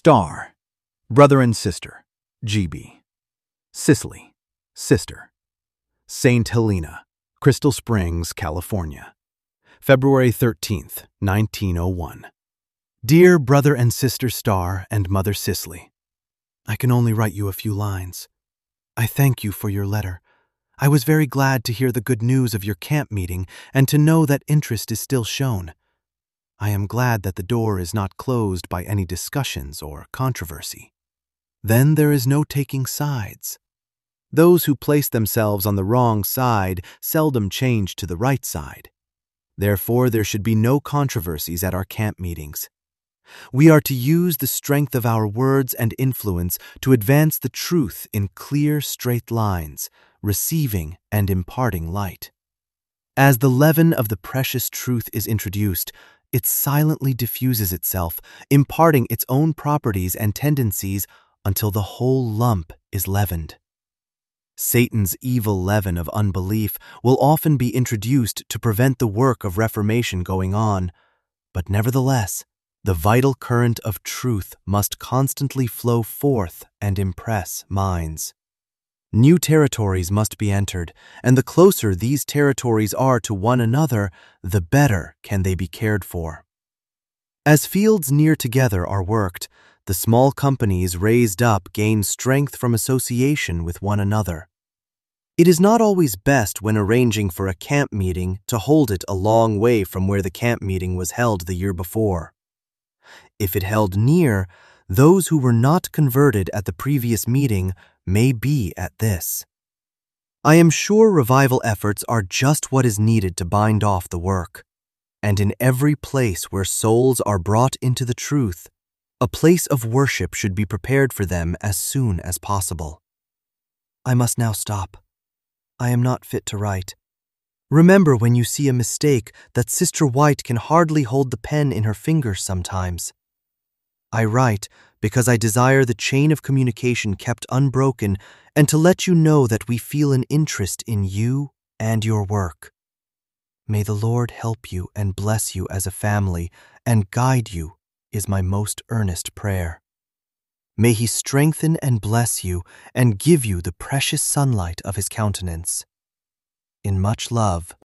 Star, brother and sister, GB. Cicely, sister. Saint Helena, Crystal Springs, California. February 13th, 1901. Dear brother and sister Star and mother Cicely, I can only write you a few lines. I thank you for your letter. I was very glad to hear the good news of your camp meeting and to know that interest is still shown. I am glad that the door is not closed by any discussions or controversy. Then there is no taking sides. Those who place themselves on the wrong side seldom change to the right side. Therefore, there should be no controversies at our camp meetings. We are to use the strength of our words and influence to advance the truth in clear, straight lines, receiving and imparting light. As the leaven of the precious truth is introduced, it silently diffuses itself, imparting its own properties and tendencies until the whole lump is leavened. Satan's evil leaven of unbelief will often be introduced to prevent the work of reformation going on, but nevertheless, the vital current of truth must constantly flow forth and impress minds. New territories must be entered, and the closer these territories are to one another, the better can they be cared for. As fields near together are worked, the small companies raised up gain strength from association with one another. It is not always best when arranging for a camp meeting to hold it a long way from where the camp meeting was held the year before. If it held near, those who were not converted at the previous meeting may be at this. I am sure revival efforts are just what is needed to bind off the work, and in every place where souls are brought into the truth, a place of worship should be prepared for them as soon as possible. I must now stop. I am not fit to write. Remember when you see a mistake that Sister White can hardly hold the pen in her fingers sometimes. I write because I desire the chain of communication kept unbroken and to let you know that we feel an interest in you and your work. May the Lord help you and bless you as a family and guide you is my most earnest prayer. May He strengthen and bless you and give you the precious sunlight of His countenance. In much love,